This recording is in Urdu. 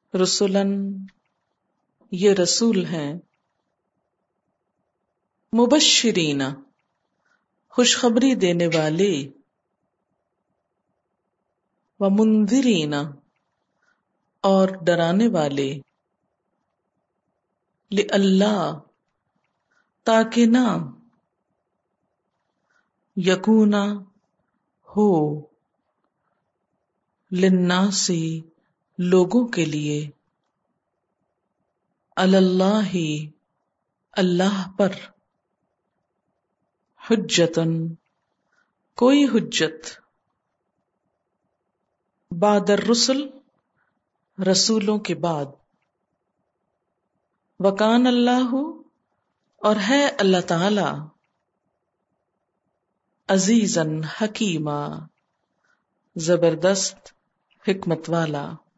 رسولن یہ رسول ہیں، مبشرین خوشخبری دینے والے، ومنذرین اور ڈرانے والے، لئلا تاکہ نہ، یکونا ہو، للناس لوگوں کے لیے، علی اللہ اللہ پر، حجتن کوئی حجت، بعد الرسل رسولوں کے بعد، وکان اللہ اور ہے اللہ تعالی، عزیزاً حکیما زبردست حکمت والا۔